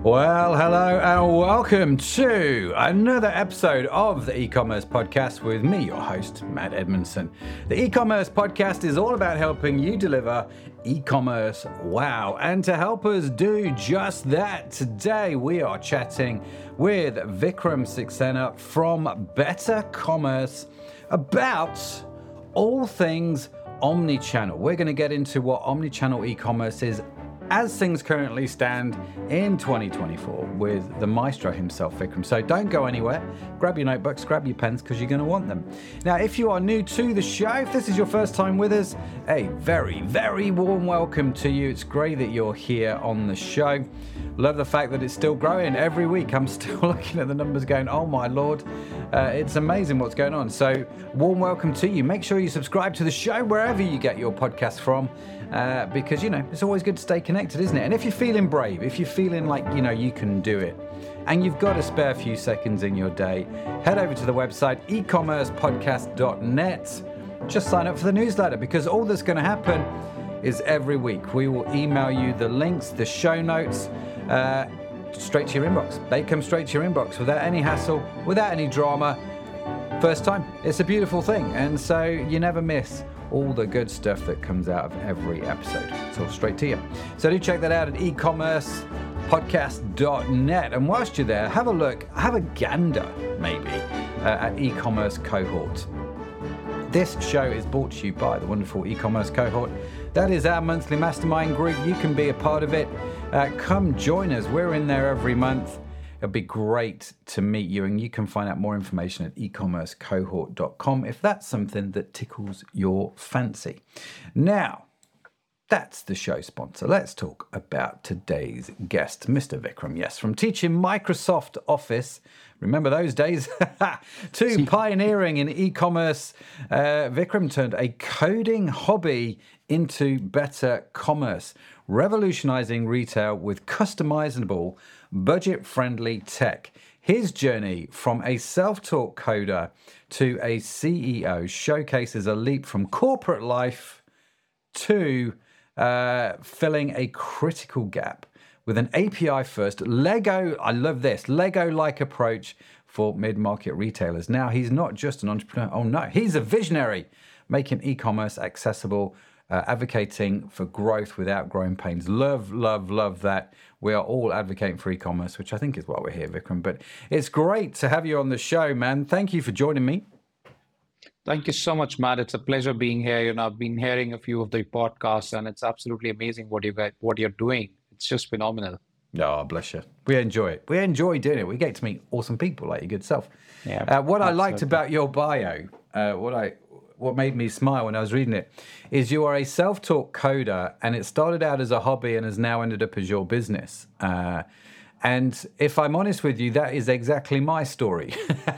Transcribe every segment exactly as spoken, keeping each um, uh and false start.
Well, hello and welcome to another episode of the e-commerce podcast with me, your host, Matt Edmondson. The e-commerce podcast is all about helping you deliver e-commerce wow. And to help us do just that, today we are chatting with Vikram Saxena from Better Commerce about all things omnichannel. We're going to get into what omnichannel e-commerce is as things currently stand in twenty twenty-four with the maestro himself, Vikram. So don't go anywhere. Grab your notebooks, grab your pens, because you're going to want them. Now, if you are new to the show, if this is your first time with us, a very, very warm welcome to you. It's great that you're here on the show. Love the fact that it's still growing every week. I'm still looking at the numbers going, oh my Lord, uh, it's amazing what's going on. So warm welcome to you. Make sure you subscribe to the show wherever you get your podcast from. Uh, because, you know, it's always good to stay connected, isn't it? And if you're feeling brave, if you're feeling like, you know, you can do it, and you've got a spare few seconds in your day, head over to the website, e commerce podcast dot net. Just sign up for the newsletter, because all that's going to happen is every week we will email you the links, the show notes, uh, straight to your inbox. They come straight to your inbox without any hassle, without any drama. First time. It's a beautiful thing. And so you never miss all the good stuff that comes out of every episode. It's all straight to you. So do check that out at e commerce podcast dot net. And whilst you're there, have a look, have a gander maybe uh, at e-commerce cohort. This show is brought to you by the wonderful e-commerce cohort. That is our monthly mastermind group. You can be a part of it. Uh, come join us. We're in there every month. It'll be great to meet you, and you can find out more information at e commerce cohort dot com if that's something that tickles your fancy. Now, that's the show sponsor. Let's talk about today's guest, Mister Vikram. Yes, from teaching Microsoft Office, remember those days, to pioneering in e-commerce, uh, Vikram turned a coding hobby into better commerce, revolutionizing retail with customizable, budget-friendly tech. His journey from a self-taught coder to a C E O showcases a leap from corporate life to uh, filling a critical gap with an A P I-first Lego, I love this, Lego-like approach for mid-market retailers. Now, he's not just an entrepreneur. Oh, no, he's a visionary, making e-commerce accessible, Uh, advocating for growth without growing pains. Love, love, love that. We are all advocating for e-commerce, which I think is why we're here, Vikram. But it's great to have you on the show, man. Thank you for joining me. Thank you so much, Matt. It's a pleasure being here. You know, I've been hearing a few of the podcasts, and it's absolutely amazing what you got, what you're doing. It's just phenomenal. Oh, bless you. We enjoy it. We enjoy doing it. We get to meet awesome people like your good self. Yeah. Uh, what absolutely. I liked about your bio, uh, what I what made me smile when I was reading it, is you are a self-taught coder, and it started out as a hobby and has now ended up as your business. Uh, and if I'm honest with you, that is exactly my story.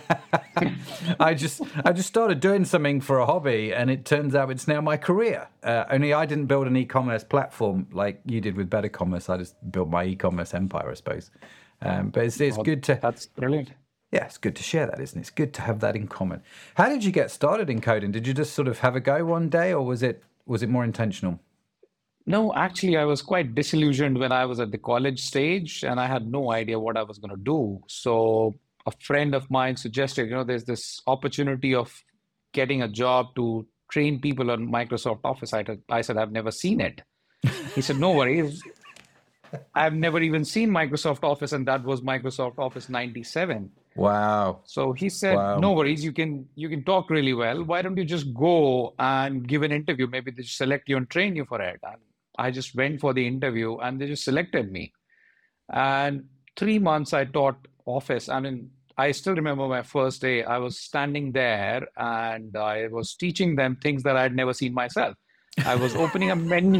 I just I just started doing something for a hobby, and it turns out it's now my career. Uh, only I didn't build an e-commerce platform like you did with Better Commerce. I just built my e-commerce empire, I suppose. Um, but it's, it's Oh, good to... That's brilliant. Yeah, it's good to share that, isn't it? It's good to have that in common. How did you get started in coding? Did you just sort of have a go one day, or was it was it more intentional? No, actually, I was quite disillusioned when I was at the college stage, and I had no idea what I was going to do. So a friend of mine suggested, you know, there's this opportunity of getting a job to train people on Microsoft Office. I, I said, I've never seen it. He said, no worries. I've never even seen Microsoft Office, and that was Microsoft Office ninety-seven. Wow. So he said, Wow. no worries, you can you can talk really well. Why don't you just go and give an interview? Maybe they just select you and train you for it. And I just went for the interview, and they just selected me. And three months I taught Office. I mean, I still remember my first day. I was standing there, and I was teaching them things that I'd never seen myself. I was opening a menu.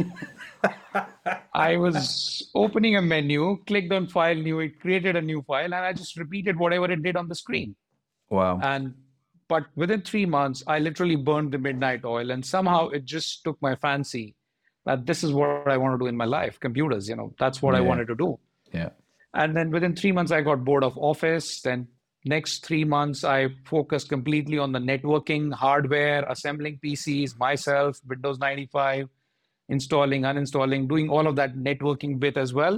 I was opening a menu, clicked on file new, it created a new file, and I just repeated whatever it did on the screen. Wow. And but within three months, I literally burned the midnight oil, and somehow it just took my fancy that this is what I want to do in my life. Computers, you know, that's what Yeah. I wanted to do. Yeah. And then within three months, I got bored of Office. Then next three months, I focused completely on the networking, hardware, assembling P Cs, myself, Windows ninety-five, installing, uninstalling, doing all of that networking bit as well.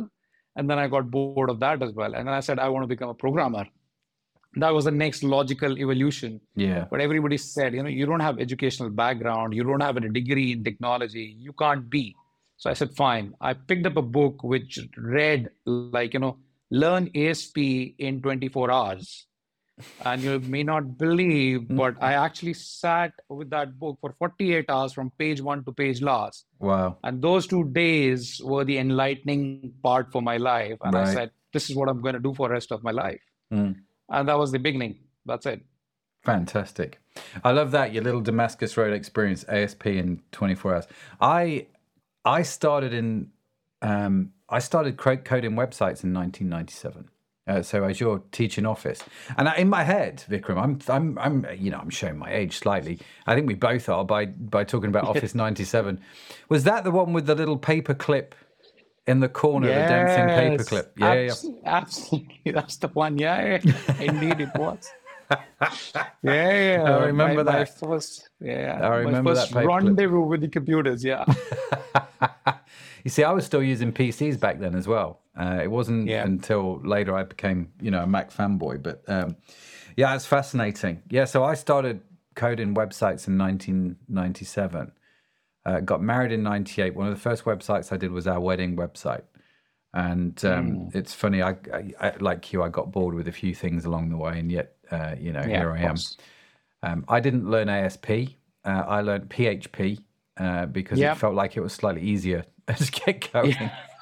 And then I got bored of that as well. And then I said, I want to become a programmer. That was the next logical evolution. Yeah. But everybody said, you know, you don't have educational background, you don't have a degree in technology, you can't be. So I said, fine. I picked up a book which read like, you know, learn A S P in twenty-four hours. And you may not believe, but I actually sat with that book for forty-eight hours from page one to page last. Wow. And those two days were the enlightening part for my life. And Right. I said, this is what I'm going to do for the rest of my life. Mm. And that was the beginning. That's it. Fantastic. I love that, your little Damascus Road experience, A S P in twenty-four hours. I I started in um, I started coding websites in nineteen ninety-seven. Uh, so as your teaching office, and I, in my head, Vikram, I'm, I'm, I'm, you know, I'm showing my age slightly. I think we both are by by talking about Office ninety-seven. Was that the one with the little paper clip in the corner, Yes, the dancing paper clip? Yeah, abs- yeah. absolutely. That's the one. Yeah, yeah. Indeed, it was. Yeah, yeah. I remember my, that. My first, yeah, I remember my that first paper clip. rendezvous with the computers. Yeah. You see, I was still using P Cs back then as well. Uh, it wasn't Yeah. until later I became, you know, a Mac fanboy. But um, yeah, it's fascinating. Yeah, so I started coding websites in nineteen ninety-seven. Uh, got married in ninety-eight. One of the first websites I did was our wedding website. And um, Mm. it's funny, I, I, I, like you, I got bored with a few things along the way. And yet, uh, you know, Yeah, here of I am. course. Um, I didn't learn A S P. Uh, I learned P H P uh, because Yeah. it felt like it was slightly easier to get going.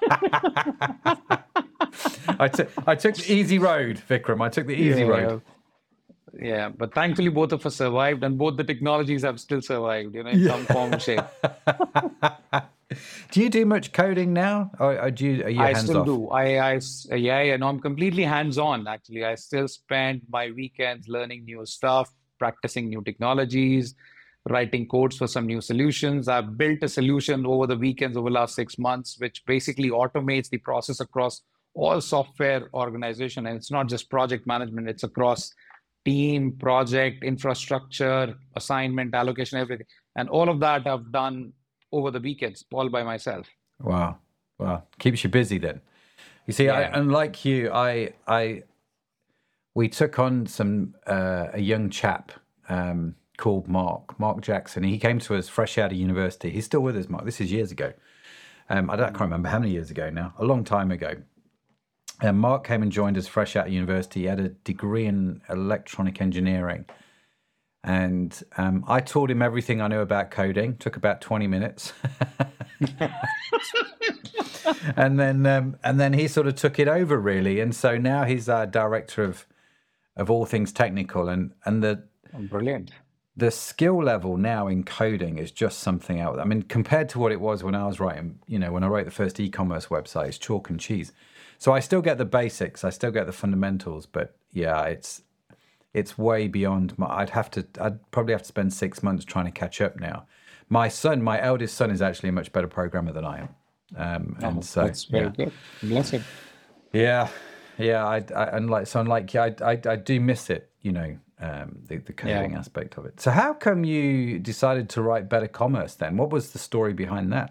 I took I took the easy road, Vikram. I took the easy Yeah. road. Yeah, but thankfully both of us survived, and both the technologies have still survived, you know, in some form or shape. Do you do much coding now, or, or do you, are you I hands still off? do. I, I, s- yeah, yeah, no, I'm completely hands-on, actually. I still spend my weekends learning new stuff, practicing new technologies, writing codes for some new solutions. I've built a solution over the weekends over the last six months, which basically automates the process across all software organization. And it's not just project management, it's across team, project, infrastructure, assignment, allocation, everything. And all of that I've done over the weekends, all by myself. Wow, wow, keeps you busy then. You see, I, Yeah. unlike you, I, I, we took on some uh, a young chap um, called Mark, Mark Jackson. He came to us fresh out of university. He's still with us, Mark. This is years ago. Um, I, don't, I can't remember how many years ago now. A long time ago. And Mark came and joined us fresh out of university. He had a degree in electronic engineering. And um, I taught him everything I knew about coding. Took about twenty minutes. and then um, and then he sort of took it over, really. And so now he's our director of of all things technical. And, and the Brilliant. the skill level now in coding is just something else. I mean, compared to what it was when I was writing, you know, when I wrote the first e-commerce website, it's chalk and cheese. So I still get the basics, I still get the fundamentals, but yeah, it's it's way beyond my, I'd have to, I'd probably have to spend six months trying to catch up now. My son, my eldest son is actually a much better programmer than I am. Um, and Oh, so, that's very yeah. good. Bless him. Yeah, yeah. I, I unlike so unlike you, I, I I do miss it. You know, um, the the coding Yeah. aspect of it. So how come you decided to write Better Commerce then? What was the story behind that?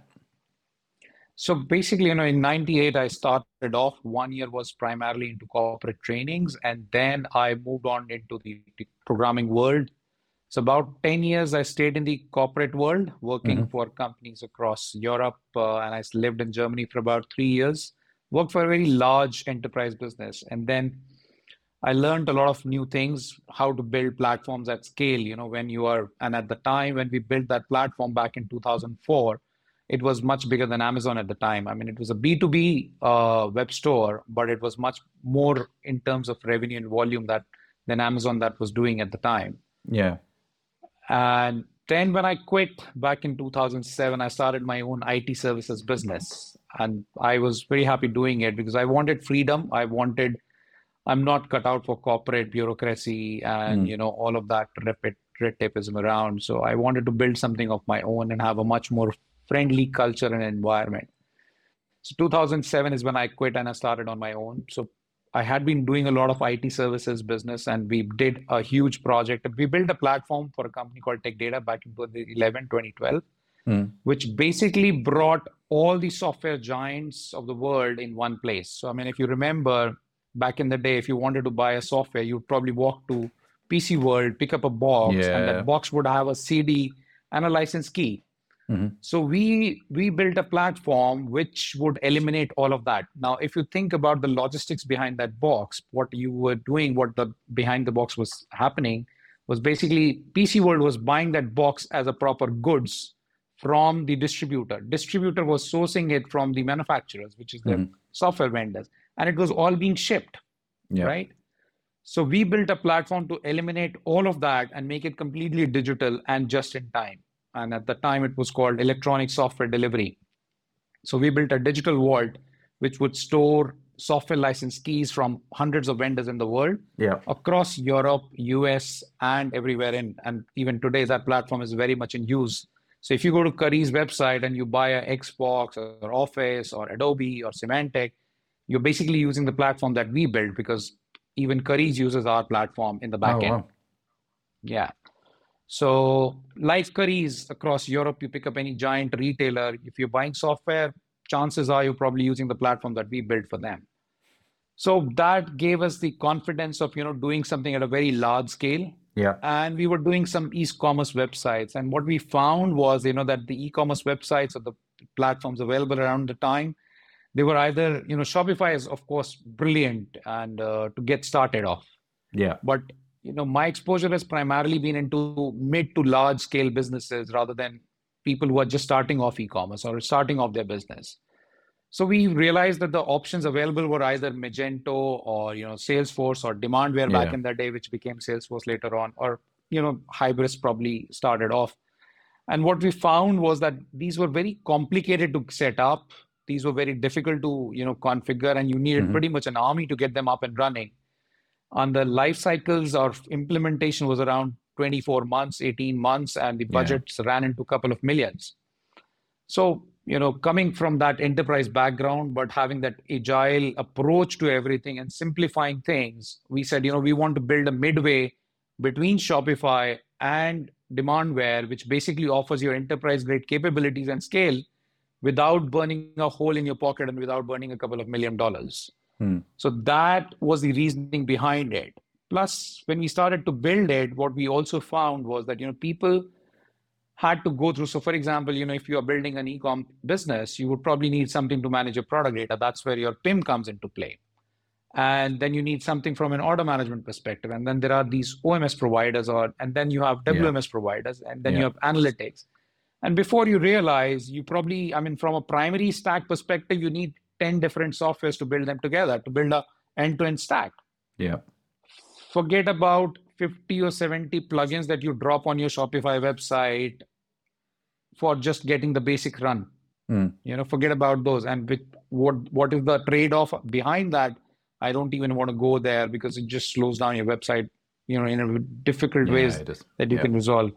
So basically, you know, in ninety-eight, I started off. One year was primarily into corporate trainings, and then I moved on into the, the programming world. So about ten years, I stayed in the corporate world, working Mm-hmm. for companies across Europe, uh, and I lived in Germany for about three years. Worked for a very large enterprise business, and then I learned a lot of new things, how to build platforms at scale, you know, when you are, and at the time when we built that platform back in two thousand four, it was much bigger than Amazon at the time. I mean, it was a B two B uh, web store, but it was much more in terms of revenue and volume that than Amazon that was doing at the time. Yeah. And then when I quit back in two thousand seven, I started my own I T services business. And I was very happy doing it because I wanted freedom. I wanted, I'm not cut out for corporate bureaucracy and, Mm. you know, all of that red red tapeism around. So I wanted to build something of my own and have a much more friendly culture and environment. So two thousand seven is when I quit and I started on my own. So I had been doing a lot of I T services business, and we did a huge project. We built a platform for a company called Tech Data back in twenty eleven, twenty twelve, Mm. which basically brought all the software giants of the world in one place. So, I mean, if you remember back in the day, if you wanted to buy a software, you'd probably walk to P C World, pick up a box, and Yeah. that box would have a C D and a license key. Mhm. So we we built a platform which would eliminate all of that. Now, if you think about the logistics behind that box, what you were doing, what the behind the box was happening, was basically P C World was buying that box as a proper goods from the distributor. Distributor was sourcing it from the manufacturers, which is the Mhm. software vendors, and it was all being shipped, Yeah. right? So we built a platform to eliminate all of that and make it completely digital and just in time. And at the time, it was called electronic software delivery. So we built a digital vault which would store software license keys from hundreds of vendors in the world Yeah. across Europe, U S, and everywhere in. And even today, that platform is very much in use. So if you go to Curry's website and you buy a Xbox or Office or Adobe or Symantec, you're basically using the platform that we built, because even Curry's uses our platform in the back Oh, end. wow. Yeah. So like Curry's across Europe, you pick up any giant retailer. If you're buying software, chances are you're probably using the platform that we built for them. So that gave us the confidence of, you know, doing something at a very large scale. Yeah. And we were doing some e-commerce websites. And what we found was, you know, that the e-commerce websites or the platforms available around the time, they were either, you know, Shopify is, of course, brilliant and uh, to get started off. Yeah. But, you know, my exposure has primarily been into mid to large scale businesses rather than people who are just starting off e-commerce or starting off their business. So we realized that the options available were either Magento or, you know, Salesforce or Demandware back Yeah. in the day, which became Salesforce later on, or, you know, Hybris probably started off. And what we found was that these were very complicated to set up. These were very difficult to, you know, configure, and you needed Mhm. pretty much an army to get them up and running. And the life cycles of implementation was around twenty-four months, eighteen months, and the Yeah. budgets ran into a couple of millions. So, you know, coming from that enterprise background, but having that agile approach to everything and simplifying things, we said, you know, we want to build a midway between Shopify and Demandware, which basically offers your enterprise grade capabilities and scale without burning a hole in your pocket and without burning a couple of million dollars. Hmm. So that was the reasoning behind it. Plus, when we started to build it, what we also found was that, you know, people had to go through. So for example, you know, if you are building an e-com business, you would probably need something to manage your product data. That's where your P I M comes into play. And then you need something from an order management perspective. And then there are these O M S providers, or and then you have W M S Yeah. providers, and then Yeah. you have analytics. And before you realize, you probably, I mean, from a primary stack perspective, you need ten different softwares to build them together, to build a end-to-end stack. Yeah. Forget about fifty or seventy plugins that you drop on your Shopify website for just getting the basic run. Hmm. You know, forget about those. And with what what is the trade-off behind that? I don't even want to go there, because it just slows down your website, you know, in a difficult Yeah, ways it is. that you Yeah. can resolve.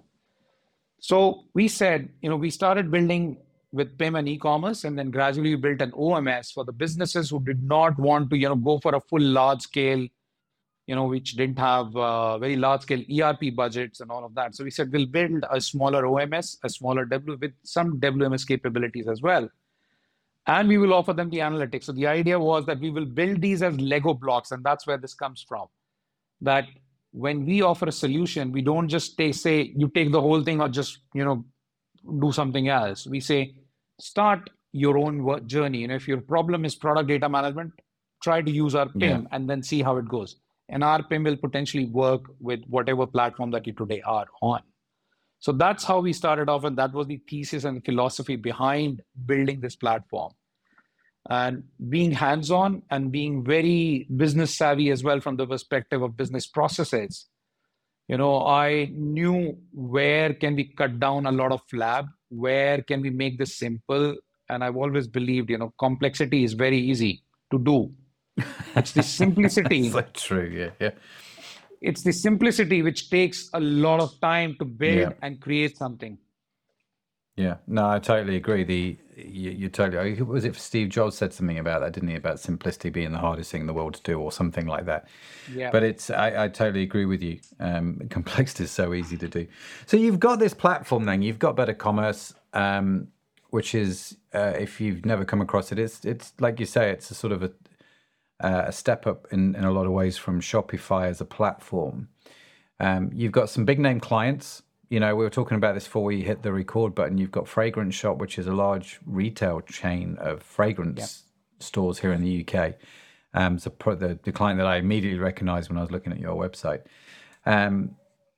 So we said, you know, we started building with P I M and e-commerce, and then gradually we built an O M S for the businesses who did not want to, you know, go for a full large scale, you know, which didn't have uh, very large scale E R P budgets and all of that. So we said we'll build a smaller O M S, a smaller W with some W M S capabilities as well. And we will offer them the analytics. So the idea was that we will build these as Lego blocks, and that's where this comes from. That when we offer a solution, we don't just take, say, you take the whole thing or just, you know, do something else. We say, start your own work journey. You know, if your problem is product data management, try to use our P I M Yeah. and then see how it goes. And our P I M will potentially work with whatever platform that you today are on. So that's how we started off, and that was the thesis and the philosophy behind building this platform. And being hands-on and being very business savvy as well from the perspective of business processes. You know, I knew where can we cut down a lot of flab, where can we make this simple, and I've always believed, you know, complexity is very easy to do. It's the simplicity. So true. Yeah. Yeah. It's the simplicity which takes a lot of time to build Yeah. and create something. Yeah, no, I totally agree. The you, you totally was it Steve Jobs said something about that, didn't he? About simplicity being the hardest thing in the world to do, or something like that. Yeah. But it's I, I totally agree with you. Um, complexity is so easy to do. So you've got this platform, then you've got Better Commerce. Um, which is, uh, if you've never come across it, it's it's like you say, it's a sort of a, uh, a step up in, in a lot of ways from Shopify as a platform. Um, you've got some big name clients. You know, we were talking about this before we hit the record button. You've got Fragrance Shop, which is a large retail chain of fragrance yeah. stores here in the U K. Um, it's a, the, the client that I immediately recognized when I was looking at your website. Um,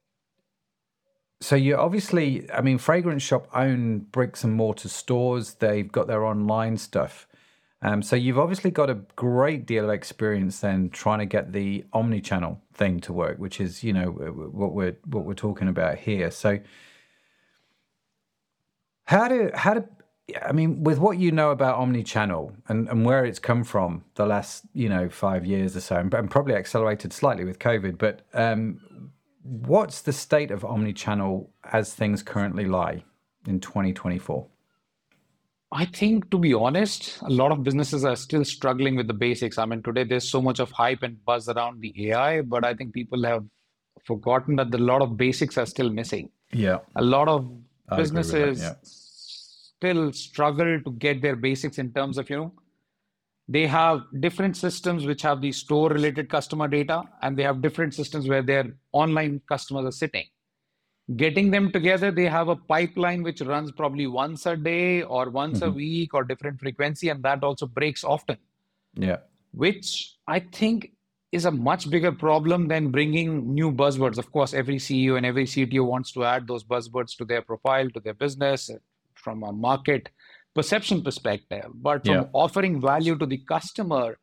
so you obviously, I mean, Fragrance Shop own bricks and mortar stores. They've got their online stuff. Um, so you've obviously got a great deal of experience then trying to get the omni-channel thing to work, which is, you know, what we're what we're talking about here. So how do how do I mean, with what you know about omni-channel and, and where it's come from the last, you know, five years or so, and, and probably accelerated slightly with COVID, but um, what's the state of omni-channel as things currently lie in twenty twenty-four? I think, to be honest, a lot of businesses are still struggling with the basics. I mean, today there's so much of hype and buzz around the A I, but I think people have forgotten that a lot of basics are still missing. Yeah. A lot of I businesses that, yeah. still struggle to get their basics in terms of, you know, they have different systems which have the store-related customer data, and they have different systems where their online customers are sitting. Getting them together, they have a pipeline which runs probably once a day or once mm-hmm. a week or different frequency, and that also breaks often. Yeah. Which I think is a much bigger problem than bringing new buzzwords. Of course, every C E O and every C T O wants to add those buzzwords to their profile, to their business, from a market perception perspective. But from yeah. offering value to the customer,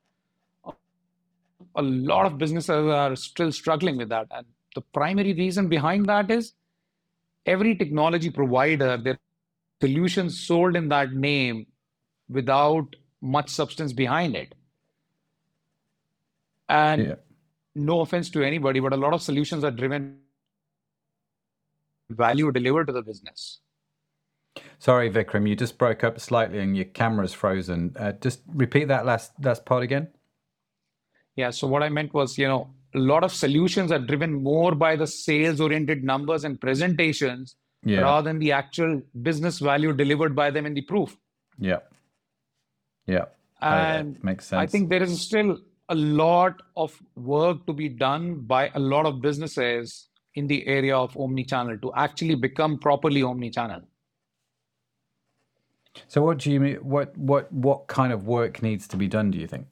a lot of businesses are still struggling with that. And the primary reason behind that is every technology provider, their solutions sold in that name without much substance behind it. And yeah. no offense to anybody, but a lot of solutions are driven value delivered to the business. Sorry, Vikram, you just broke up slightly and your camera's frozen. Uh, just repeat that last, last part again. Yeah, so what I meant was, you know, a lot of solutions are driven more by the sales-oriented numbers and presentations yeah. rather than the actual business value delivered by them in the proof. Yeah. Yeah. And uh, makes sense. I think there is still a lot of work to be done by a lot of businesses in the area of omni-channel to actually become properly omni-channel. So what do you mean? What, what, what kind of work needs to be done, do you think?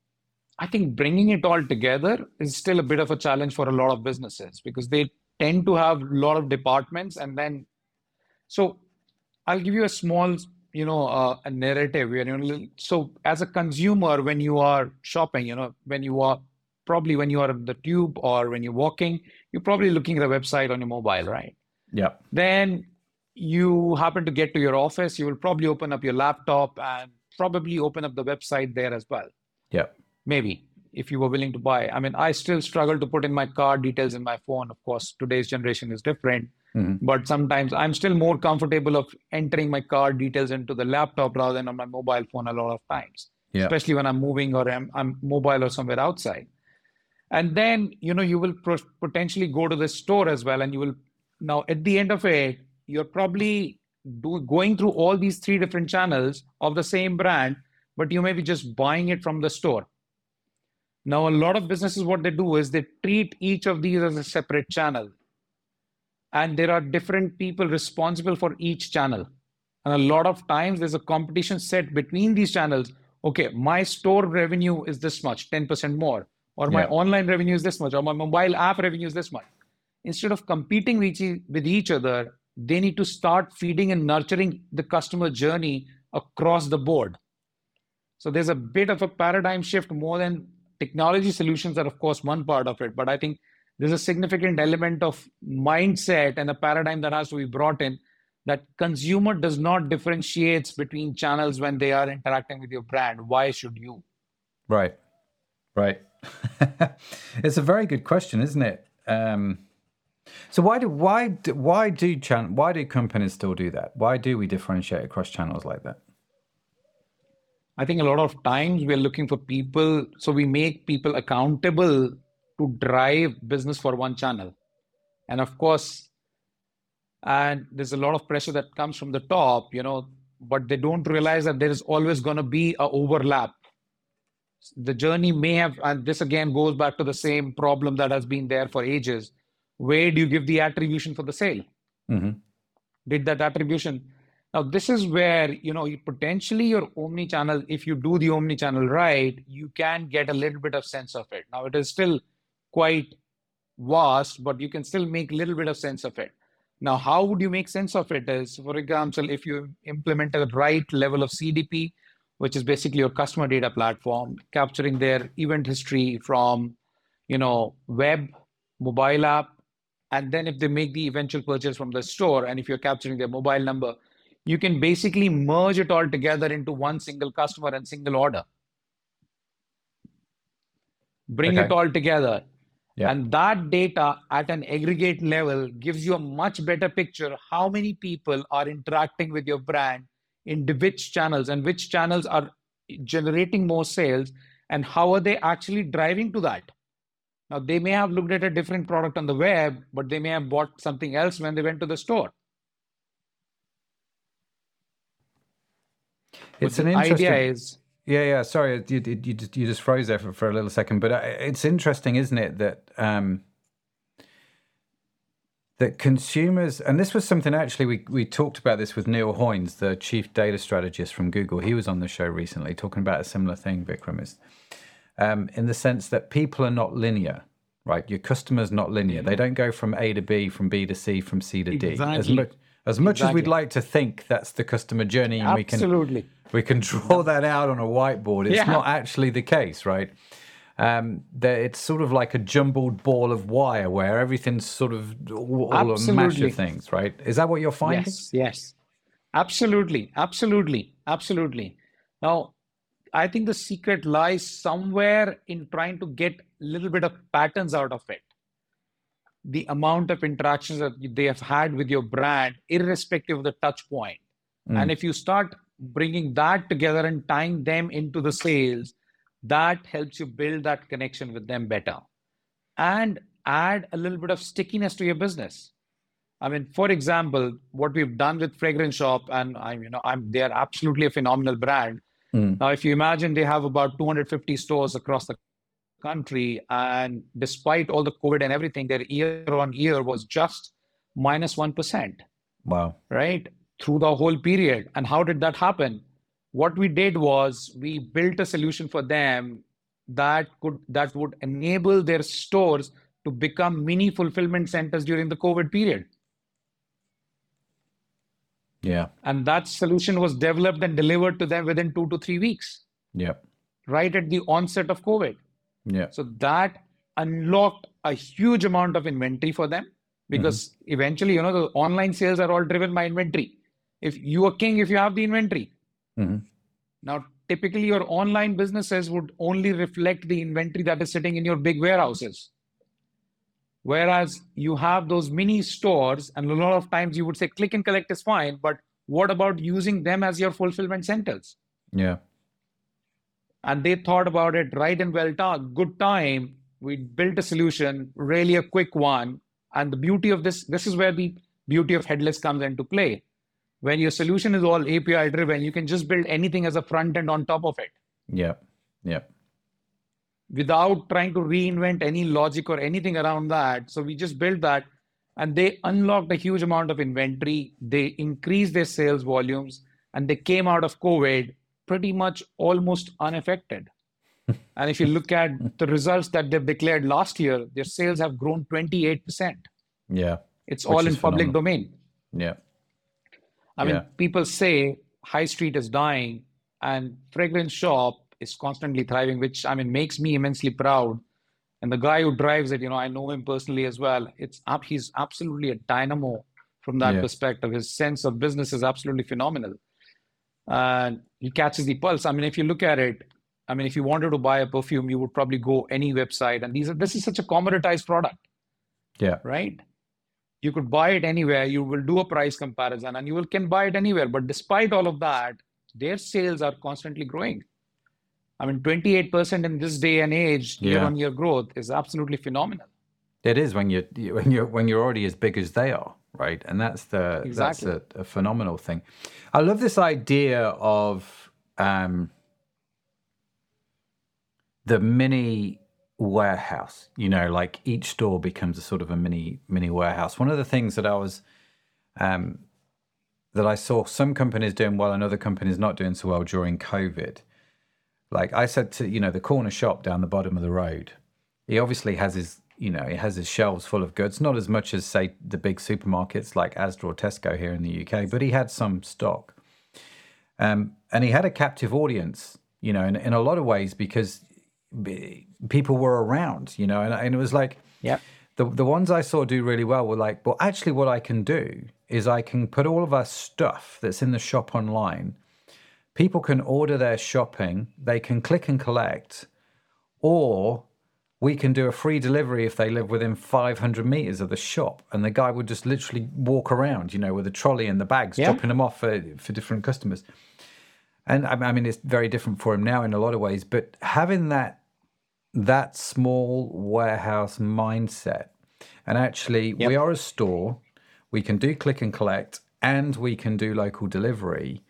I think bringing it all together is still a bit of a challenge for a lot of businesses because they tend to have a lot of departments. And then, so I'll give you a small, you know, uh, a narrative. Where, you know, so as a consumer, when you are shopping, you know, when you are probably when you are on the tube or when you're walking, you're probably looking at a website on your mobile, right? Yeah. Then you happen to get to your office, you will probably open up your laptop and probably open up the website there as well. Yeah. Maybe, if you were willing to buy. I mean, I still struggle to put in my card details in my phone. Of course, today's generation is different. Mm-hmm. But sometimes I'm still more comfortable of entering my card details into the laptop rather than on my mobile phone a lot of times. Yeah. Especially when I'm moving or I'm, I'm mobile or somewhere outside. And then, you know, you will pro- potentially go to the store as well. And you will, now at the end of it, you're probably do, going through all these three different channels of the same brand, but you may be just buying it from the store. Now, a lot of businesses, what they do is they treat each of these as a separate channel. And there are different people responsible for each channel. And a lot of times there's a competition set between these channels. Okay, my store revenue is this much, ten percent more. Or my yeah. online revenue is this much. Or my mobile app revenue is this much. Instead of competing with each, with each other, they need to start feeding and nurturing the customer journey across the board. So there's a bit of a paradigm shift more than technology solutions are, of course, one part of it, but I think there's a significant element of mindset and a paradigm that has to be brought in that consumer does not differentiate between channels when they are interacting with your brand. Why should you? Right, right. It's a very good question, isn't it? Um, so why do why do, why do chan- why do companies still do that? Why do we differentiate across channels like that? I think a lot of times we're looking for people, so we make people accountable to drive business for one channel. And of course, and there's a lot of pressure that comes from the top, you know, but they don't realize that there is always going to be a overlap. The journey may have, and this again goes back to the same problem that has been there for ages. Where do you give the attribution for the sale? Mm-hmm. Did that attribution? Now, this is where, you know, you potentially your omni-channel, if you do the omni-channel right, you can get a little bit of sense of it. Now, it is still quite vast, but you can still make a little bit of sense of it. Now, how would you make sense of it is, for example, if you implement a right level of C D P, which is basically your customer data platform, capturing their event history from, you know, web, mobile app, and then if they make the eventual purchase from the store, and if you're capturing their mobile number, you can basically merge it all together into one single customer and single order. Bring Okay. it all together. Yeah. And that data at an aggregate level gives you a much better picture how many people are interacting with your brand in which channels and which channels are generating more sales and how are they actually driving to that. Now, they may have looked at a different product on the web, but they may have bought something else when they went to the store. It's But an the interesting idea is, Yeah, yeah. Sorry, you, you, you just you just froze there for, for a little second, but it's interesting, isn't it, that um, that consumers, and this was something actually we we talked about this with Neil Hoynes, the chief data strategist from Google. He was on the show recently talking about a similar thing, Vikram, is um, in the sense that people are not linear, right? Your customer's not linear. Mm-hmm. They don't go from A to B, from B to C, from C to D. Exactly. As much as much exactly. as we'd like to think that's the customer journey, and Absolutely. we can. We can draw that out on a whiteboard. It's Yeah. not actually the case, right? Um, it's sort of like a jumbled ball of wire where everything's sort of all, all a mash of things, right? Is that what you're finding? Yes, yes. Absolutely, absolutely, absolutely. Now, I think the secret lies somewhere in trying to get a little bit of patterns out of it. The amount of interactions that they have had with your brand, irrespective of the touch point. Mm. And if you start bringing that together and tying them into the sales, that helps you build that connection with them better and add a little bit of stickiness to your business. I mean, for example, what we've done with Fragrance Shop, and I'm, you know, I'm, they are absolutely a phenomenal brand. Mm. Now, if you imagine they have about two hundred fifty stores across the country, and despite all the COVID and everything, their year on year was just minus one percent. Wow. Right? Through the whole period. And how did that happen? What we did was we built a solution for them that could that would enable their stores to become mini fulfillment centers during the COVID period. Yeah. And that solution was developed and delivered to them within two to three weeks. Yeah. Right at the onset of COVID. Yeah. So that unlocked a huge amount of inventory for them because mm-hmm. eventually, you know, the online sales are all driven by inventory. If you are king, if you have the inventory. Mm-hmm. Now, typically your online businesses would only reflect the inventory that is sitting in your big warehouses. Whereas you have those mini stores, and a lot of times you would say click and collect is fine, but what about using them as your fulfillment centers? Yeah. And they thought about it right and well done. Good time. We built a solution, really a quick one. And the beauty of this, this is where the beauty of headless comes into play. When your solution is all A P I driven, you can just build anything as a front end on top of it. Yeah, yeah. Without trying to reinvent any logic or anything around that. So we just built that and they unlocked a huge amount of inventory. They increased their sales volumes and they came out of COVID pretty much almost unaffected. And if you look at the results that they've declared last year, their sales have grown twenty-eight percent. Yeah. It's all in public phenomenal. domain. Yeah. I mean, yeah. people say high street is dying and Fragrance Shop is constantly thriving, which, I mean, makes me immensely proud. And the guy who drives it, you know, I know him personally as well. It's up, he's absolutely a dynamo from that yeah. perspective. His sense of business is absolutely phenomenal. And he catches the pulse. I mean, if you look at it, I mean, if you wanted to buy a perfume, you would probably go any website. And these are, this is such a commoditized product. Yeah. Right? You could buy it anywhere. You will do a price comparison and you will can buy it anywhere. But despite all of that, their sales are constantly growing. I mean, twenty-eight percent in this day and age, yeah. year-on-year growth is absolutely phenomenal. It is when you're you- when you're when you're already as big as they are, right? And that's the Exactly. that's a, a phenomenal thing. I love this idea of um, the mini warehouse. You know, like each store becomes a sort of a mini mini warehouse. One of the things that I was um, that I saw some companies doing well and other companies not doing so well during COVID. Like I said to you know the corner shop down the bottom of the road, he obviously has his you know he has his shelves full of goods, not as much as say the big supermarkets like Asda or Tesco here in the U K, but he had some stock, um, and he had a captive audience, you know, in, in a lot of ways because b- people were around, you know, and, and it was like Yeah. the the ones I saw do really well were like, well, actually, what I can do is I can put all of our stuff that's in the shop online. People can order their shopping, they can click and collect, or we can do a free delivery if they live within five hundred meters of the shop. And the guy would just literally walk around, you know, with a trolley and the bags, Yeah. dropping them off for, for different customers. And I I mean, it's very different for him now in a lot of ways, but having that that small warehouse mindset, and actually Yep. we are a store, we can do click and collect, and we can do local delivery.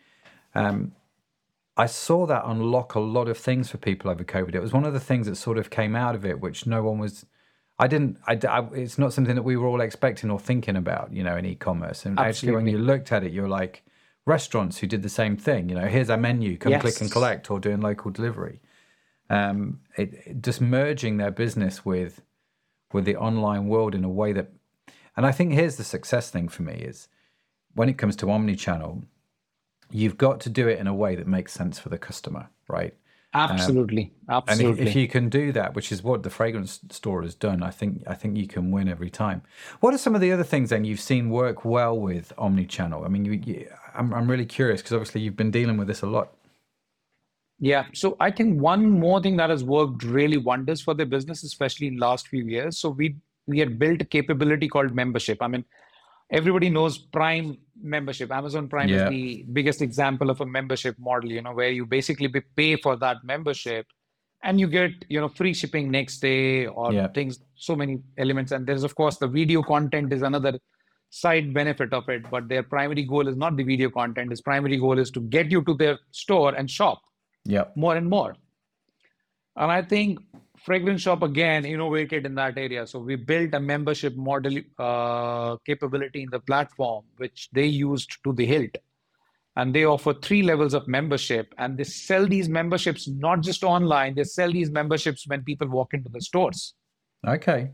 I saw that unlock a lot of things for people over COVID. It was one of the things that sort of came out of it, which no one was. I didn't. I, I- it's not something that we were all expecting or thinking about, you know, in e-commerce. And actually, when you Absolutely. looked at it, you're like restaurants who did the same thing. You know, here's our menu, come click and Yes. collect, or doing local delivery. Um, it, it- just merging their business with with the online world in a way that, and I think here's the success thing for me is when it comes to omni-channel, you've got to do it in a way that makes sense for the customer, right? Absolutely. And if, if Absolutely. you can do that, which is what the fragrance store has done, I think I think you can win every time. What are some of the other things then you've seen work well with omni-channel? I mean, you, you, I'm I'm really curious because obviously you've been dealing with this a lot. Yeah. So I think one more thing that has worked really wonders for the business, especially in last few years. So we we had built a capability called membership. I mean, everybody knows Prime membership. Amazon Prime is Yeah, the biggest example of a membership model, you know, where you basically be- pay for that membership and you get, you know, free shipping next day or yeah, things, so many elements. And there's, of course, the video content is another side benefit of it, but their primary goal is not the video content. His primary goal is to get you to their store and shop yeah, more and more. And I think Fragrance Shop again innovated in that area. So we built a membership model uh, capability in the platform, which they used to the hilt. And they offer three levels of membership. And they sell these memberships not just online, they sell these memberships when people walk into the stores. okay,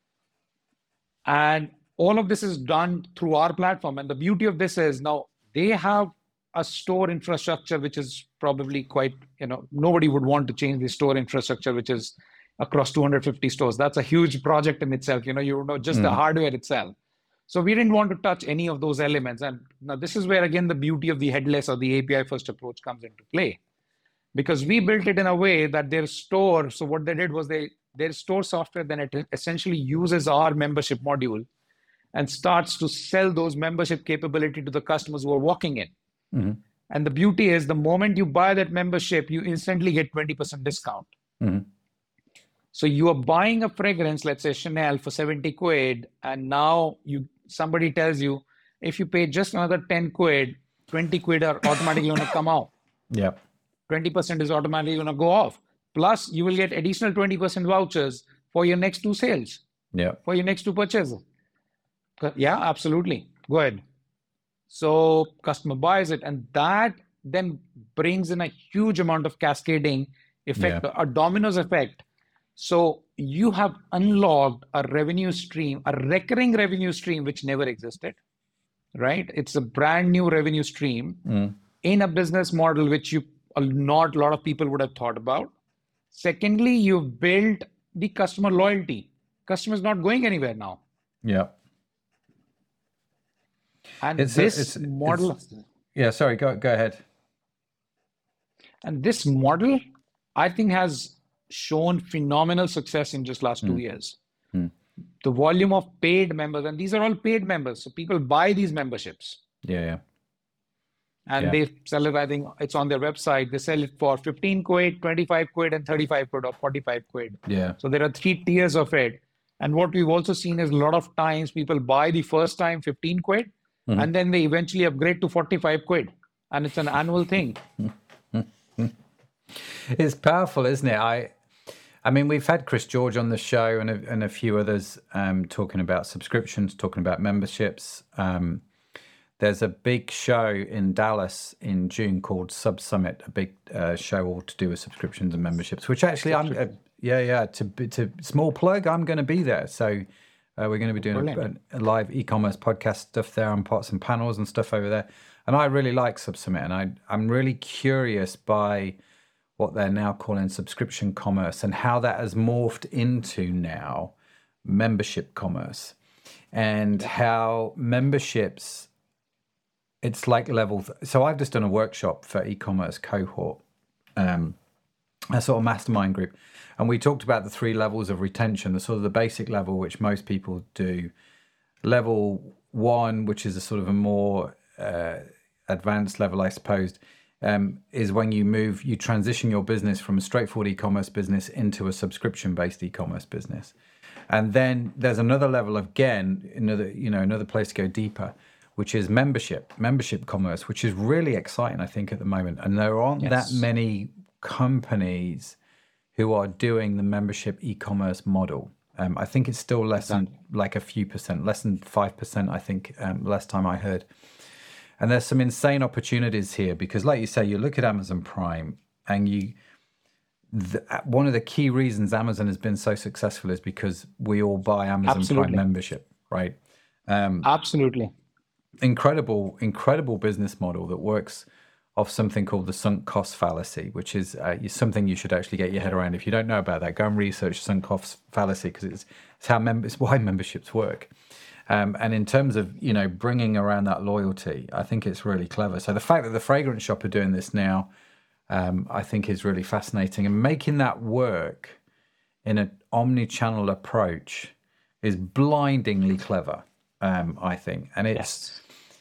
And all of this is done through our platform. And the beauty of this is now they have a store infrastructure, which is probably quite, you know, nobody would want to change the store infrastructure, which is across two hundred fifty stores. That's a huge project in itself. You know, you know, just the mm, hardware itself. So we didn't want to touch any of those elements. And now this is where, again, the beauty of the headless or the A P I first approach comes into play. Because we built it in a way that their store, so what they did was they their store software then it essentially uses our membership module and starts to sell those membership capability to the customers who are walking in. mm, And the beauty is the moment you buy that membership, you instantly get twenty percent discount. mm, So you are buying a fragrance, let's say Chanel for seventy quid, and now you somebody tells you if you pay just another ten quid, twenty quid are automatically going to come out. yeah, twenty percent is automatically going to go off. Plus, you will get additional twenty percent vouchers for your next two sales, yeah, for your next two purchases. Yeah, absolutely. Go ahead. So customer buys it, and that then brings in a huge amount of cascading effect, yeah, a dominoes effect. So you have unlocked a revenue stream, a recurring revenue stream which never existed, right? It's a brand new revenue stream mm, in a business model which you not a lot of people would have thought about. Secondly, you've built the customer loyalty. Customer is not going anywhere now. yeah. And It's a, this it's model, it's yeah. Sorry, go go ahead. and this model, I think, has shown phenomenal success in just last two Mm, years. mm, The volume of paid members, and these are all paid members, so people buy these memberships yeah, yeah, and yeah, they sell it. I think it's on their website. They sell it for fifteen quid, twenty-five quid, and thirty-five quid or forty-five quid. yeah, So there are three tiers of it. And what we've also seen is a lot of times people buy the first time fifteen quid, Mhm. and then they eventually upgrade to forty-five quid. And it's an annual thing. It's powerful, isn't it? I I mean, we've had Chris George on the show and a, and a few others um, talking about subscriptions, talking about memberships. Um, there's a big show in Dallas in June called Sub Summit, a big uh, show all to do with subscriptions and memberships, which actually I'm, uh, yeah, yeah, to, to small plug, I'm going to be there. So uh, we're going to be doing a, a live e-commerce podcast stuff there on pots and panels and stuff over there. And I really like Sub Summit, and I, I'm really curious by what they're now calling subscription commerce and how that has morphed into now membership commerce, and how memberships, it's like level. Th- so I've just done a workshop for e-commerce cohort, um, a sort of mastermind group. And we talked about the three levels of retention, the sort of the basic level, which most people do. Level one, which is a sort of a more uh, advanced level, I suppose, Um, is when you move, you transition your business from a straightforward e-commerce business into a subscription-based e-commerce business. And then there's another level of, again, another, you know, another place to go deeper, which is membership, membership commerce, which is really exciting, I think, at the moment. And there aren't yes. that many companies who are doing the membership e-commerce model. Um, I think it's still less exactly. than like a few percent, less than five percent, I think, um, last time I heard. And there's some insane opportunities here because, like you say, you look at Amazon Prime, and you, the, one of the key reasons Amazon has been so successful is because we all buy Amazon Absolutely. Prime membership, right? Um, Absolutely. Incredible, incredible business model that works off something called the sunk cost fallacy, which is uh, something you should actually get your head around. If you don't know about that, go and research sunk cost fallacy, because it's, it's how mem- it's why memberships work. Um, and in terms of, you know, bringing around that loyalty, I think it's really clever. So the fact that the Fragrance Shop are doing this now, um, I think is really fascinating. And making that work in an omni-channel approach is blindingly clever, um, I think. And it's, yes.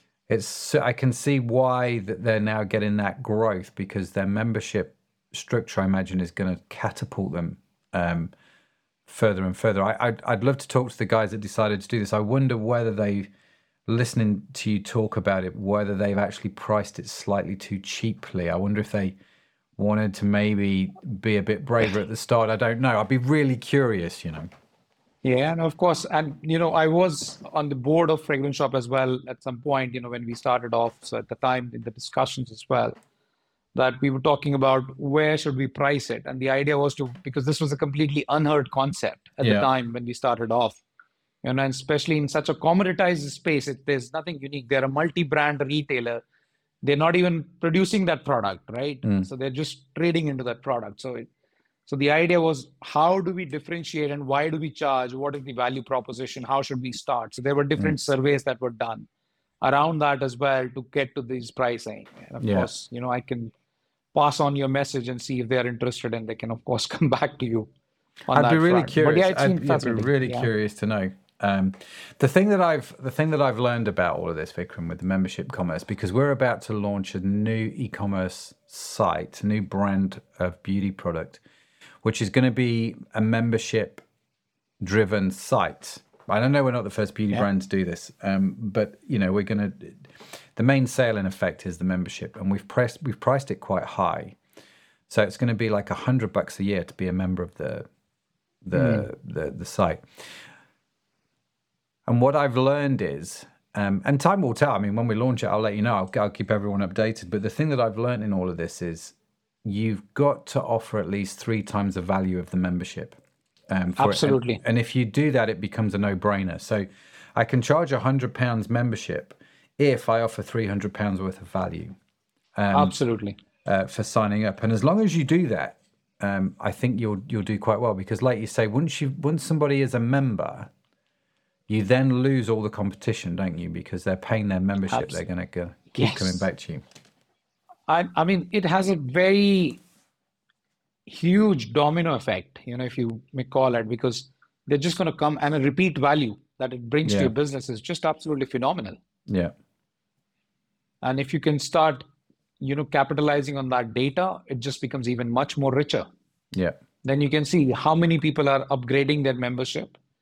it's I can see why that they're now getting that growth, because their membership structure, I imagine, is going to catapult them um further and further. I, I'd, I'd love to talk to the guys that decided to do this. I wonder whether they, listening to you talk about it, whether they've actually priced it slightly too cheaply. I wonder if they wanted to maybe be a bit braver at the start. I don't know. I'd be really curious, you know. Yeah, and of course, and you know, I was on the board of Fragrance Shop as well at some point, you know, when we started off. So at the time in the discussions as well, that we were talking about where should we price it. And the idea was to, because this was a completely unheard concept at yeah. the time when we started off. You know, and especially in such a commoditized space, it, there's nothing unique. They're a multi-brand retailer. They're not even producing that product, right? Mm. So they're just trading into that product. So, it, so the idea was, how do we differentiate and why do we charge? What is the value proposition? How should we start? So there were different mm. surveys that were done around that as well to get to these pricing. And of yeah. course, you know, I can pass on your message and see if they're interested, and they can, of course, come back to you on I'd that be really front. curious. But yeah, I'd, I'd be really yeah. curious to know. Um, the thing that I've the thing that I've learned about all of this, Vikram, with the membership commerce, because we're about to launch a new e-commerce site, a new brand of beauty product, which is going to be a membership-driven site. I don't know we're not the first beauty yeah. brand to do this, um, but you know we're going to. The main sale, in effect, is the membership, and we've priced we've priced it quite high, so it's going to be like a hundred bucks a year to be a member of the the, mm. the the site. And what I've learned is, um, and time will tell. I mean, when we launch it, I'll let you know. I'll, I'll keep everyone updated. But the thing that I've learned in all of this is, you've got to offer at least three times the value of the membership. Um, for Absolutely. It. And, and if you do that, it becomes a no-brainer. So I can charge a hundred pounds membership if I offer three hundred pounds worth of value. Um, Absolutely. Uh, for signing up. And as long as you do that, um, I think you'll you'll do quite well, because like you say, once you once somebody is a member, you then lose all the competition, don't you? Because they're paying their membership. Absolutely. They're going to go, keep yes. coming back to you. I, I mean, it has a very huge domino effect, you know, if you may call it, because they're just going to come, and a repeat value that it brings yeah. to your business is just absolutely phenomenal. Yeah. And if you can start, you know, capitalizing on that data, it just becomes even much more richer. Yeah. Then you can see how many people are upgrading their membership.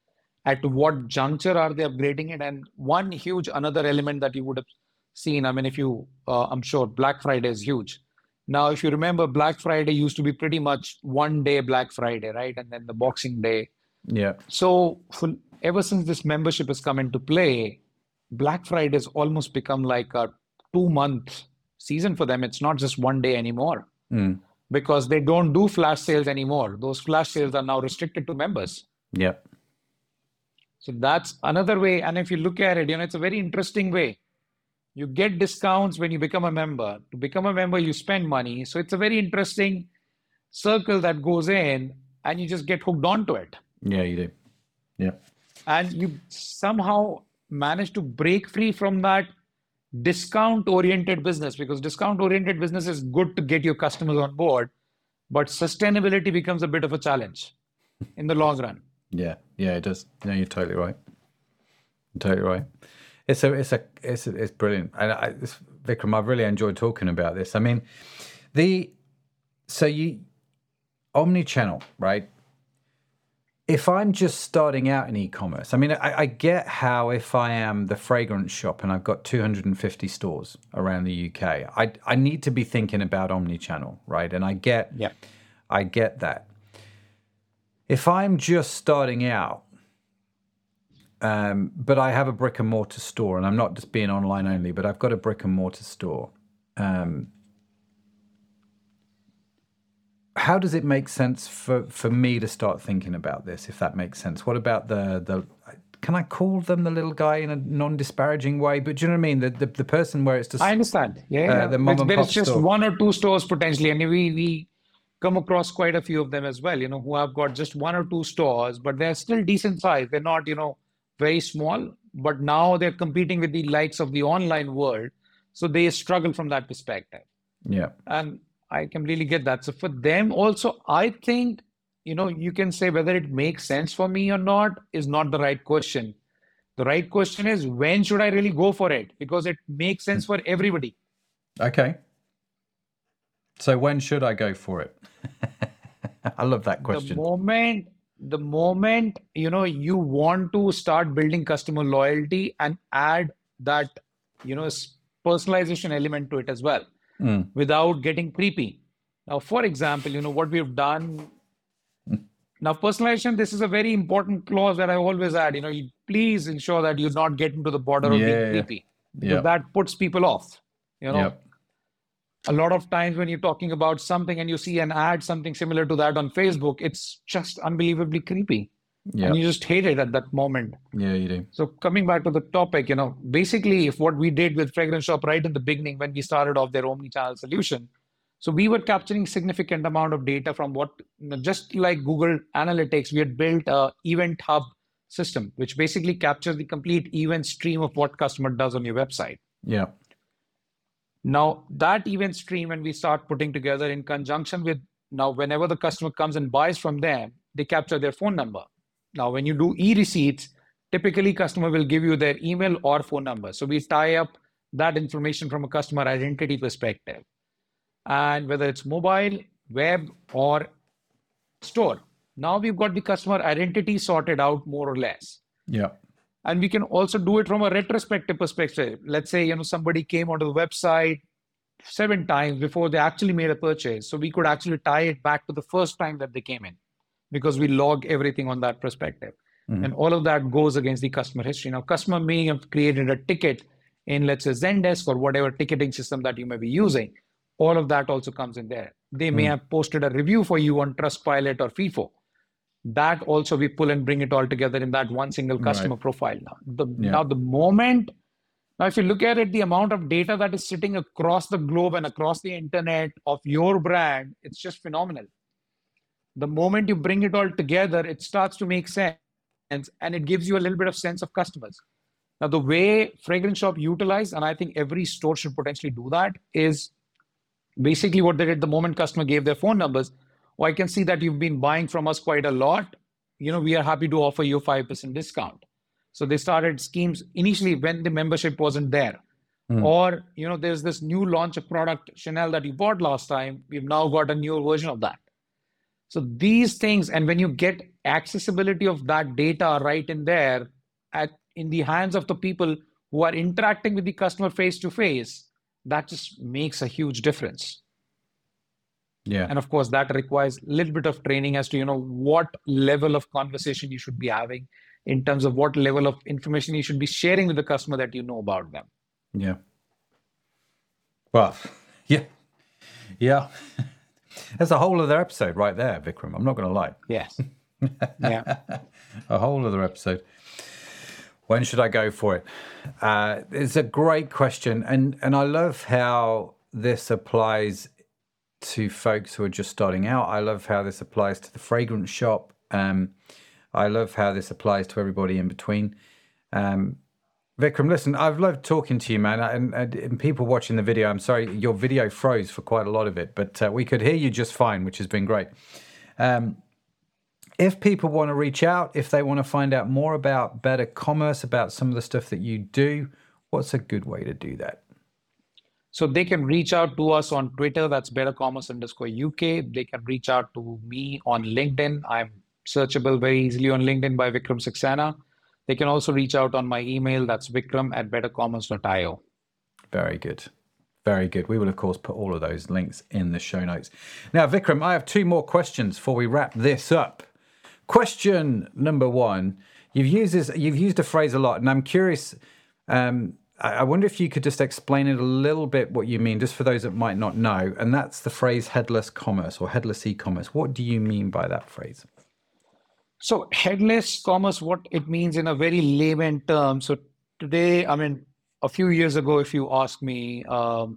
at what juncture are they upgrading it. And one huge another element that you would have seen, I mean, if you, uh, I'm sure Black Friday is huge. Now, if you remember, Black Friday used to be pretty much one day Black Friday, right? And then the Boxing Day. Yeah. So for, ever since this membership has come into play, Black Friday has almost become like a two-month season for them. It's not just one day anymore Mm. because they don't do flash sales anymore. Those flash sales are now restricted to members. Yeah. So that's another way. And if you look at it, you know, it's a very interesting way. You get discounts when you become a member. To become a member, you spend money. So it's a very interesting circle that goes in, and you just get hooked onto it. Yeah, you do. Yeah. And you somehow manage to break free from that discount-oriented business, because discount-oriented business is good to get your customers on board, but sustainability becomes a bit of a challenge in the long run. Yeah, yeah, it does. No, you're totally right. You're totally right. It's a, it's a, it's a, it's brilliant. And I, it's, Vikram, I've really enjoyed talking about this. I mean, the so you omni-channel, right? If I'm just starting out in e-commerce, I mean, I, I get how if I am the fragrance shop and I've got two hundred fifty stores around the U K, I I need to be thinking about omni-channel, right? And I get, Yeah. I get that. If I'm just starting out, um, but I have a brick and mortar store, and I'm not just being online only, but I've got a brick and mortar store. Um, how does it make sense for, for me to start thinking about this, if that makes sense? What about the, the can I call them the little guy in a non-disparaging way? But do you know what I mean? The the, the person where it's just... I understand. Yeah, uh, yeah. the mom But and there pop is just store. one or two stores potentially, and we we come across quite a few of them as well, you know, who have got just one or two stores, but they're still decent size. They're not, you know, very small, but now they're competing with the likes of the online world. So they struggle from that perspective. Yeah. And I completely get that. So for them also, I think, you know, you can say whether it makes sense for me or not is not the right question. The right question is, when should I really go for it? Because it makes sense for everybody. Okay. So when should I go for it? I love that question. The moment, the moment, you know, you want to start building customer loyalty and add that, you know, s- personalization element to it as well, Mm. without getting creepy. Now, for example, you know, what we've done. Now, personalization, this is a very important clause that I always add, you know, you please ensure that you're not getting to the border of Yeah, being yeah. creepy, because Yep. that puts people off. You know, Yep. a lot of times when you're talking about something and you see an ad, something similar to that on Facebook, it's just unbelievably creepy. Yep. And you just hate it at that moment. Yeah, you do. So coming back to the topic, you know, basically if what we did with Fragrance Shop right in the beginning when we started off their omni-channel solution, so we were capturing significant amount of data from what, you know, just like Google Analytics, we had built a event hub system, which basically captures the complete event stream of what customer does on your website. Yeah. Now that event stream, when we start putting together in conjunction with, now whenever the customer comes and buys from them, they capture their phone number. Now, when you do e-receipts, typically customer will give you their email or phone number. So we tie up that information from a customer identity perspective. And whether it's mobile, web, or store, now we've got the customer identity sorted out more or less. Yeah. And we can also do it from a retrospective perspective. Let's say, you know, somebody came onto the website seven times before they actually made a purchase. So we could actually tie it back to the first time that they came in, because we log everything on that perspective. Mhm. And all of that goes against the customer history. Now, customer may have created a ticket in, let's say, Zendesk or whatever ticketing system that you may be using. All of that also comes in there. They may Mm. have posted a review for you on Trustpilot or FIFO. That also we pull and bring it all together in that one single customer Right. profile. Now, the, Yeah. now the moment, now if you look at it, the amount of data that is sitting across the globe and across the internet of your brand, it's just phenomenal. The moment you bring it all together, it starts to make sense, and it gives you a little bit of sense of customers. Now, the way Fragrance Shop utilized, and I think every store should potentially do that, is basically what they did the moment customer gave their phone numbers. Oh, I can see that you've been buying from us quite a lot. You know, we are happy to offer you a five percent discount. So they started schemes initially when the membership wasn't there. Mm. Or, you know, there's this new launch of product, Chanel, that you bought last time. We've now got a newer version of that. So these things, and when you get accessibility of that data right in there at in the hands of the people who are interacting with the customer face to face, that just makes a huge difference. Yeah. And of course, that requires a little bit of training as to, you know, what level of conversation you should be having in terms of what level of information you should be sharing with the customer that you know about them. Yeah. Well, yeah. Yeah. That's a whole other episode right there, Vikram. I'm not going to lie. Yes. Yeah. A whole other episode. When should I go for it? Uh, it's a great question. And, and I love how this applies to folks who are just starting out. I love how this applies to the fragrance shop. Um, I love how this applies to everybody in between. Um, Vikram, listen, I've loved talking to you, man. And, and, and people watching the video, I'm sorry, your video froze for quite a lot of it, but uh, we could hear you just fine, which has been great. Um, if people want to reach out, if they want to find out more about Better Commerce, about some of the stuff that you do, what's a good way to do that? So they can reach out to us on Twitter. That's bettercommerce underscore U K. They can reach out to me on LinkedIn. I'm searchable very easily on LinkedIn by Vikram Saxena. They can also reach out on my email. That's vikram at bettercommerce dot io. Very good. Very good. We will, of course, put all of those links in the show notes. Now, Vikram, I have two more questions before we wrap this up. Question number one. You've used this, you've used a phrase a lot, and I'm curious. Um, I, I wonder if you could just explain it a little bit what you mean, just for those that might not know. And that's the phrase headless commerce or headless e-commerce. What do you mean by that phrase? So headless commerce, what it means in a very layman term. So today, I mean, a few years ago, if you ask me, um,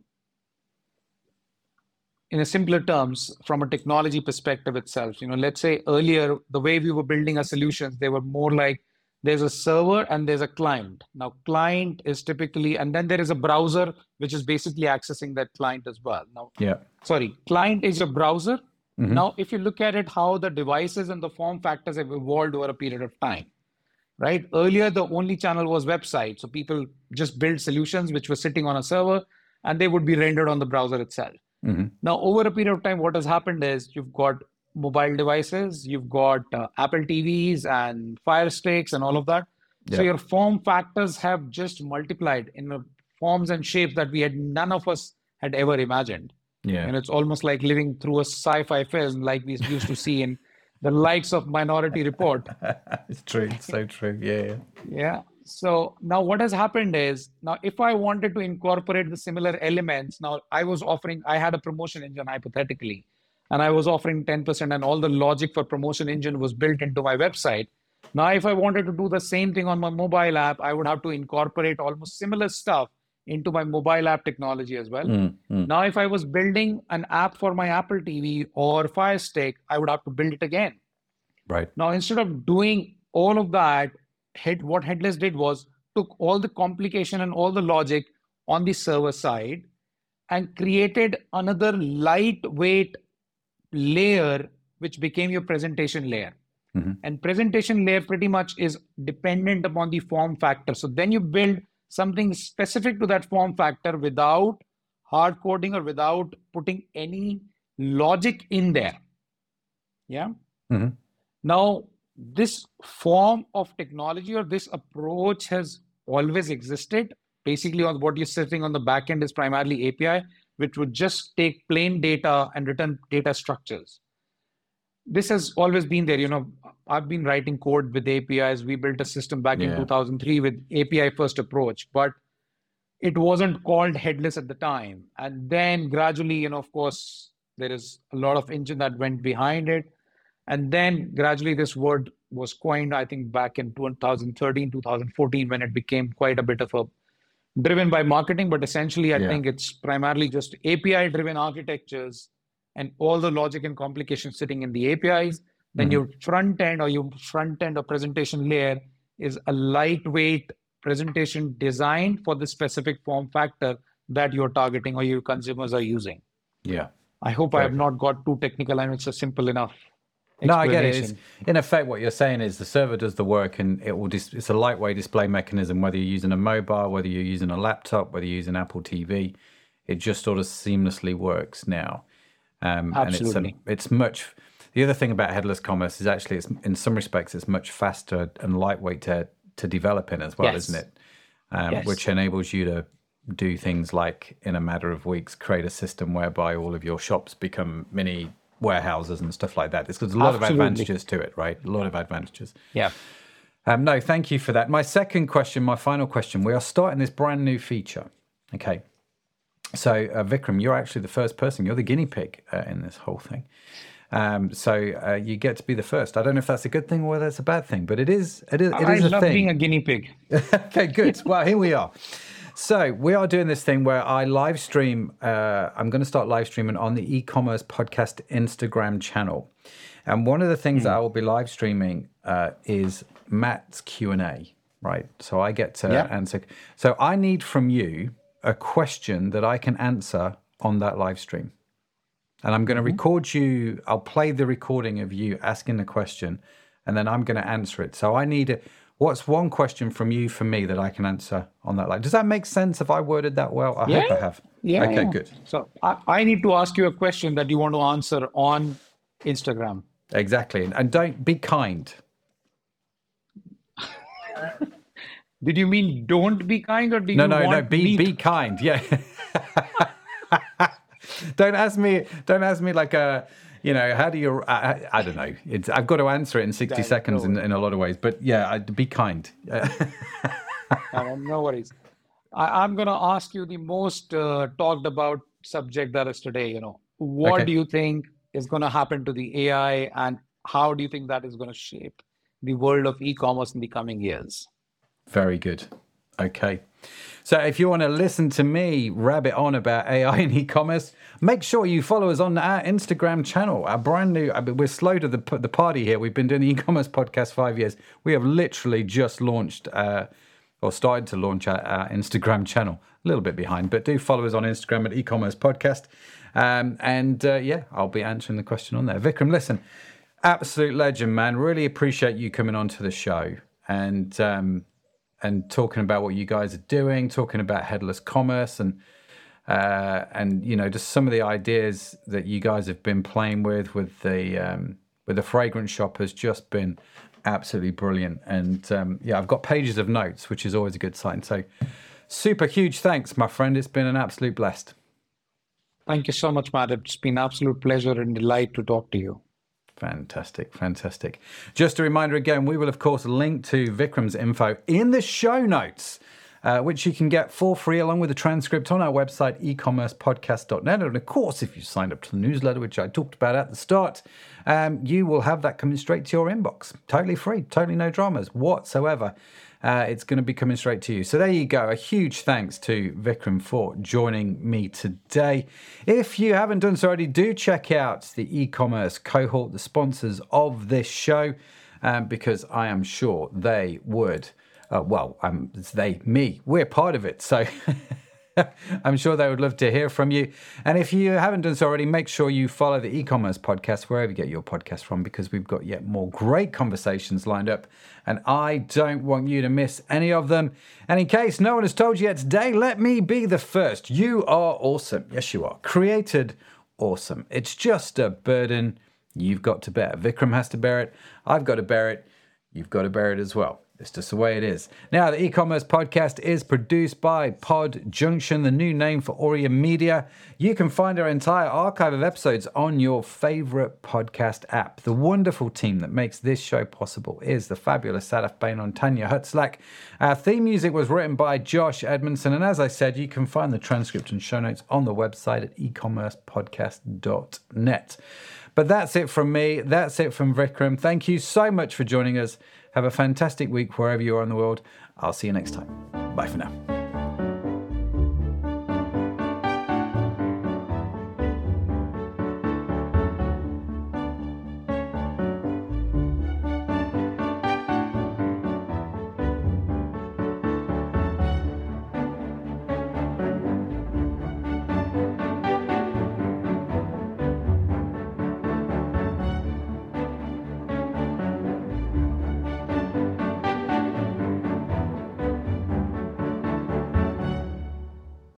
in a simpler terms, from a technology perspective itself, you know, let's say earlier, the way we were building our solutions, they were more like there's a server and there's a client. Now, client is typically, and then there is a browser, which is basically accessing that client as well. Now, yeah, sorry, client is a browser. Mm-hmm. Now, if you look at it, how the devices and the form factors have evolved over a period of time, right? Earlier, the only channel was website. So people just built solutions which were sitting on a server and they would be rendered on the browser itself. Mm-hmm. Now, over a period of time, what has happened is you've got mobile devices, you've got uh, Apple T Vs and Fire Sticks and all of that. Yeah. So your form factors have just multiplied in the forms and shapes that we had none of us had ever imagined. Yeah. And it's almost like living through a sci-fi film like we used to see in the likes of Minority Report. It's true. It's so true. Yeah, yeah. Yeah. So now what has happened is, now if I wanted to incorporate the similar elements, now I was offering, I had a promotion engine hypothetically, and I was offering ten percent and all the logic for promotion engine was built into my website. Now, if I wanted to do the same thing on my mobile app, I would have to incorporate almost similar stuff into my mobile app technology as well. Mm, mm. Now, if I was building an app for my Apple T V or Fire Stick, I would have to build it again. Right. Now, instead of doing all of that, head, what Headless did was took all the complication and all the logic on the server side and created another lightweight layer, which became your presentation layer. Mm-hmm. And presentation layer pretty much is dependent upon the form factor. So then you build something specific to that form factor without hard coding or without putting any logic in there. Yeah. Mm-hmm. Now, this form of technology or this approach has always existed. Basically, on what you're sitting on the back end is primarily A P I, which would just take plain data and return data structures. This has always been there. You know, I've been writing code with A P Is. We built a system back Yeah. in two thousand three with A P I first approach, but it wasn't called headless at the time. And then gradually, you know, of course, there is a lot of engine that went behind it. And then gradually this word was coined, I think, back in two thousand thirteen, two thousand fourteen, when it became quite a bit of a driven by marketing. But essentially, I Yeah. think it's primarily just A P I-driven architectures and all the logic and complications sitting in the A P Is. Then Mhm. your front end or your front end or presentation layer is a lightweight presentation designed for the specific form factor that you're targeting or your consumers are using. Yeah. I hope I Very have not got too technical and it's a simple enough. No, I get it. It's, explanation. in effect, what you're saying is the server does the work, and it will. Dis- it's a lightweight display mechanism. Whether you're using a mobile, whether you're using a laptop, whether you're using Apple T V, it just sort of seamlessly works now. Um, Absolutely. And it's, a, it's much. the other thing about headless commerce is actually, it's in some respects, it's much faster and lightweight to to develop in as well, Yes. isn't it? Um, Yes. Which enables you to do things like, in a matter of weeks, create a system whereby all of your shops become mini warehouses and stuff like that. There's a lot Absolutely. of advantages to it, right? A lot of advantages. Yeah. Um, no, thank you for that. My second question, my final question, we are starting this brand new feature. Okay. So, uh, Vikram, you're actually the first person. You're the guinea pig uh, in this whole thing. Um, so uh, you get to be the first. I don't know if that's a good thing or whether it's a bad thing, but it is. It is. It I is a love thing. being a guinea pig. Okay, good. Well, here we are. So we are doing this thing where I live stream. Uh, I'm going to start live streaming on the e-commerce podcast Instagram channel, and one of the things mm. that I will be live streaming uh, is Matt's Q and A. Right. So I get to yeah. answer. So I need from you a question that I can answer on that live stream. And I'm going to mm-hmm. record you. I'll play the recording of you asking the question, and then I'm going to answer it. So I need a, what's one question from you for me that I can answer on that live? Does that make sense if I worded that well? I yeah. hope I have. Yeah. Okay, yeah. good. So I, I need to ask you a question that you want to answer on Instagram. Exactly. And don't be kind. Did you mean don't be kind, or do no, you no, want no, be me be kind. Yeah. Don't ask me. Don't ask me like a. You know, how do you? I, I don't know. It's. I've got to answer it in sixty That's seconds in, in a lot of ways. But yeah, I, be kind. no, no worries. I, I'm going to ask you the most uh, talked about subject that is today. You know, what Okay. do you think is going to happen to the A I, and how do you think that is going to shape the world of e-commerce in the coming years? Very good. Okay. So if you want to listen to me rabbit on about A I and e-commerce, make sure you follow us on our Instagram channel. Our brand new, I mean, we're slow to the, the party here. We've been doing the e-commerce podcast five years. We have literally just launched uh, or started to launch our, our Instagram channel. A little bit behind, but do follow us on Instagram at e-commerce podcast. Um, and uh, yeah, I'll be answering the question on there. Vikram, listen, absolute legend, man. Really appreciate you coming on to the show. And, um, and talking about what you guys are doing, talking about headless commerce, and uh, and you know, just some of the ideas that you guys have been playing with with the um, with the fragrance shop has just been absolutely brilliant. And um, yeah, I've got pages of notes, which is always a good sign. So super huge thanks, my friend. It's been an absolute blessed. Thank you so much, Matt. It's been an absolute pleasure and delight to talk to you. Fantastic, fantastic. Just a reminder again, we will, of course, link to Vikram's info in the show notes, uh, which you can get for free along with the transcript on our website, e commerce podcast dot net. And, of course, if you signed up to the newsletter, which I talked about at the start, um, you will have that coming straight to your inbox. Totally free, totally no dramas whatsoever. Uh, it's going to be coming straight to you. So there you go. A huge thanks to Vikram for joining me today. If you haven't done so already, do check out the e-commerce cohort, the sponsors of this show, um, because I am sure they would. Uh, well, um, it's they, me, we're part of it. So I'm sure they would love to hear from you. And if you haven't done so already, make sure you follow the e-commerce podcast wherever you get your podcast from, because we've got yet more great conversations lined up. And I don't want you to miss any of them. And in case no one has told you yet today, let me be the first. You are awesome. Yes, you are. Created awesome. It's just a burden you've got to bear. Vikram has to bear it. I've got to bear it. You've got to bear it as well. It's just the way it is. Now, the e-commerce podcast is produced by Pod Junction, the new name for Aurea Media. You can find our entire archive of episodes on your favorite podcast app. The wonderful team that makes this show possible is the fabulous Sadaf Bain on Tanya Hutzlak. Our theme music was written by Josh Edmondson. And as I said, you can find the transcript and show notes on the website at e commerce podcast dot net. But that's it from me. That's it from Vikram. Thank you so much for joining us. Have a fantastic week wherever you are in the world. I'll see you next time. Bye for now.